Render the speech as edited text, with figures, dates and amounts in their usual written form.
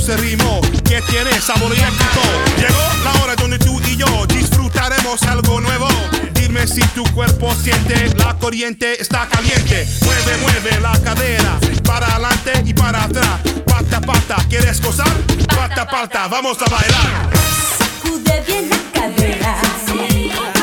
ese ritmo que tiene sabor y éxito. Llegó la hora donde tú y yo disfrutaremos algo nuevo. Dime si tu cuerpo siente la corriente está caliente. Mueve, mueve la cadera para adelante y para atrás. Pata, pata, ¿quieres gozar? Pata, pata, vamos a bailar. Sacude bien la cadera.